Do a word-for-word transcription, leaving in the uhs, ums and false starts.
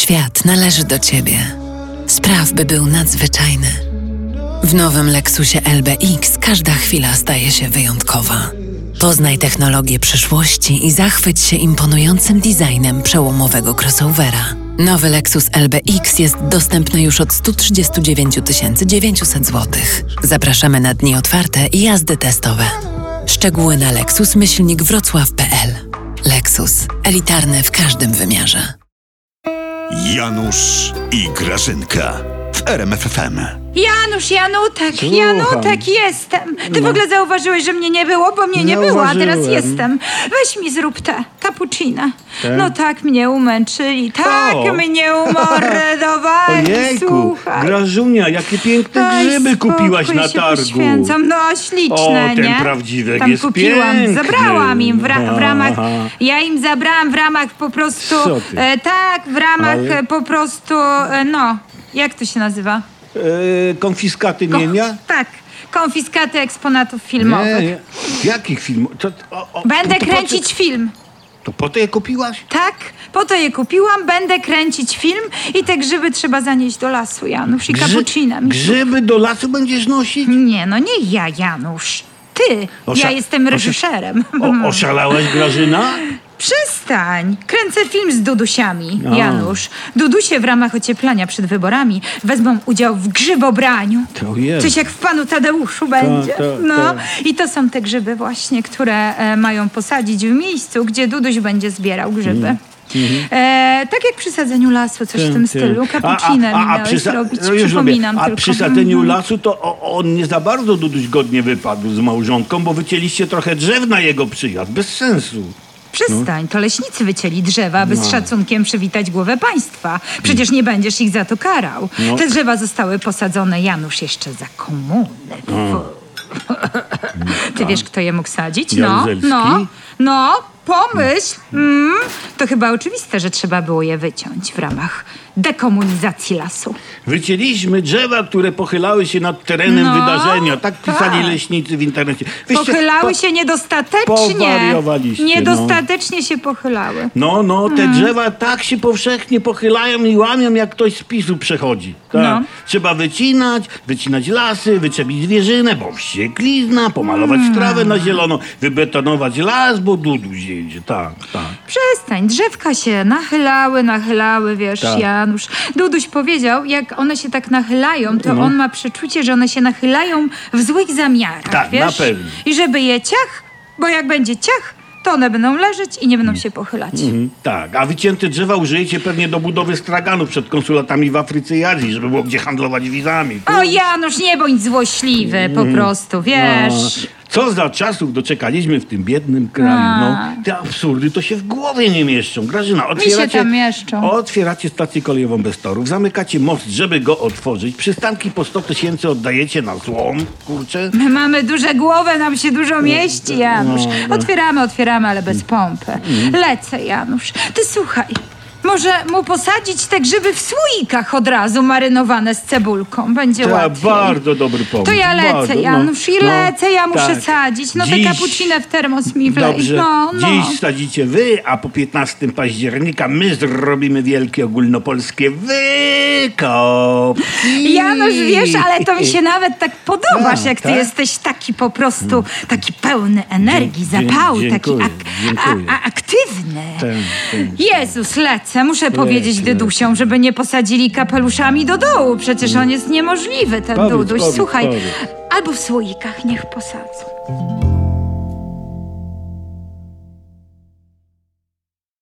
Świat należy do Ciebie. Spraw, by był nadzwyczajny. W nowym Lexusie L B X każda chwila staje się wyjątkowa. Poznaj technologię przyszłości i zachwyć się imponującym designem przełomowego crossovera. Nowy Lexus L B X jest dostępny już od sto trzydzieści dziewięć tysięcy dziewięćset złotych. Zapraszamy na dni otwarte i jazdy testowe. Szczegóły na lexus myślnik wrocław kropka p l. Lexus. Elitarny w każdym wymiarze. Janusz i Grażynka w R M F F M. Janusz, Janutek, Słucham. Janutek, jestem. Ty No. w ogóle zauważyłeś, że mnie nie było, bo mnie nie było, a teraz Zauważyłem. jestem. Weź mi zrób te, cappuccino. Te? No tak mnie umęczyli, tak O. mnie umordowali, Ojejku, słuchaj. Grażunia, jakie piękne Daj grzyby spokój, kupiłaś na się targu. poświęcam. No śliczne, O, ten nie? prawdziwek Tam jest kupiłam, piękny. zabrałam im w, ra- w ramach, Aha. ja im zabrałam w ramach po prostu, Co ty? e, tak, w ramach Ale- e, po prostu, e, no, jak to się nazywa? E, konfiskaty Ko- mienia? Tak, konfiskaty eksponatów filmowych. Nie, nie. Jakich filmów? To, o, o, Będę to, to kręcić Po film. co, to po to je kupiłaś? Tak, po to je kupiłam, będę kręcić film i te grzyby trzeba zanieść do lasu, Janusz, i cappuccino mi. Grzyby do lasu będziesz nosić? Nie, no nie ja, Janusz. Ty, Osza- ja jestem osza- reżyserem. O, oszalałaś, Grażyna? Przestań! Kręcę film z Dudusiami, A. Janusz. Dudusie w ramach ocieplania przed wyborami wezmą udział w grzybobraniu. To jest. Coś jak w Panu Tadeuszu będzie. to, no. to. I to są te grzyby właśnie, które e, mają posadzić w miejscu, gdzie Duduś będzie zbierał grzyby. E, tak jak przy sadzeniu lasu, coś w tym stylu. Cappuccino mi miałeś sa- robić, no już przypominam robię. A tylko. przy sadzeniu Mhm. lasu to o, on nie za bardzo Duduś godnie wypadł z małżonką, bo wycięliście trochę drzew na jego przyjazd. Bez sensu. Przestań, to leśnicy wycięli drzewa, aby z No. szacunkiem przywitać głowę państwa. Przecież nie będziesz ich za to karał. No. Te drzewa zostały posadzone, Janusz, jeszcze za komuny. Ty wiesz, kto je mógł sadzić? No, Jaruzelski? no, no, pomyśl. Mm, to chyba oczywiste, że trzeba było je wyciąć w ramach dekomunizacji lasu. Wycięliśmy drzewa, które pochylały się nad terenem No, wydarzenia. Tak pisali tak. leśnicy w internecie. Wyście Pochylały po- się niedostatecznie. powariowaliście, no. Niedostatecznie się pochylały. No, no, te Mm. drzewa tak się powszechnie pochylają i łamią, jak ktoś z PiSu przechodzi. Tak. No. Trzeba wycinać, wycinać lasy, wyczepić zwierzynę, bo wścieklizna, pomalować Mm. trawę na zielono, wybetonować las, bo Duduś jedzie. Tak, tak. Przestań, drzewka się nachylały, nachylały, wiesz, Tak. Janusz. Duduś powiedział, jak one się tak nachylają, to No. on ma przeczucie, że one się nachylają w złych zamiarach, Tak, wiesz? na pewno. I żeby je ciach, bo jak będzie ciach, to one będą leżeć i nie będą się pochylać. Mhm, tak, a wycięte drzewa użyjecie pewnie do budowy straganów przed konsulatami w Afryce i Azji, żeby było gdzie handlować wizami. O Janusz, nie bądź złośliwy, po prostu, wiesz. A, co za czasów doczekaliśmy w tym biednym kraju. A. No, te absurdy to się w głowie nie mieszczą. Grażyna, otwieracie, tam mieszczą. otwieracie stację kolejową bez torów, zamykacie most, żeby go otworzyć, przystanki po sto tysięcy oddajecie na złom, kurczę. My mamy duże głowy, nam się dużo mieści, Janusz. No, no. Otwieramy, otwieramy, ale bez pompy. Lecę, Janusz. Ty słuchaj, może mu posadzić te grzyby w słoikach od razu, marynowane z cebulką. Będzie To łatwiej. bardzo dobry pomysł. To ja lecę, bardzo, no, Janusz, i no, lecę, ja muszę tak. sadzić. No Dziś- te cappuccino w termos mi wlej. Dobrze, No, no. dziś sadzicie wy, a po piętnastego października my zrobimy wielkie ogólnopolskie wykop. Janusz, wiesz, ale to mi się nawet tak podobasz, Tak, jak ty tak? jesteś taki po prostu, taki pełny energii, Dzie- zapału, dzie- taki dziękuję, ak- dziękuję. a, a, aktywny. Tak, tak. Jezus, lecę. Muszę powiedzieć lecę. Dydusiom, żeby nie posadzili kapeluszami do dołu. Przecież on jest niemożliwy, ten Powiedz, Duduś. powiedz, Słuchaj, powiedz. albo w słoikach niech posadzą.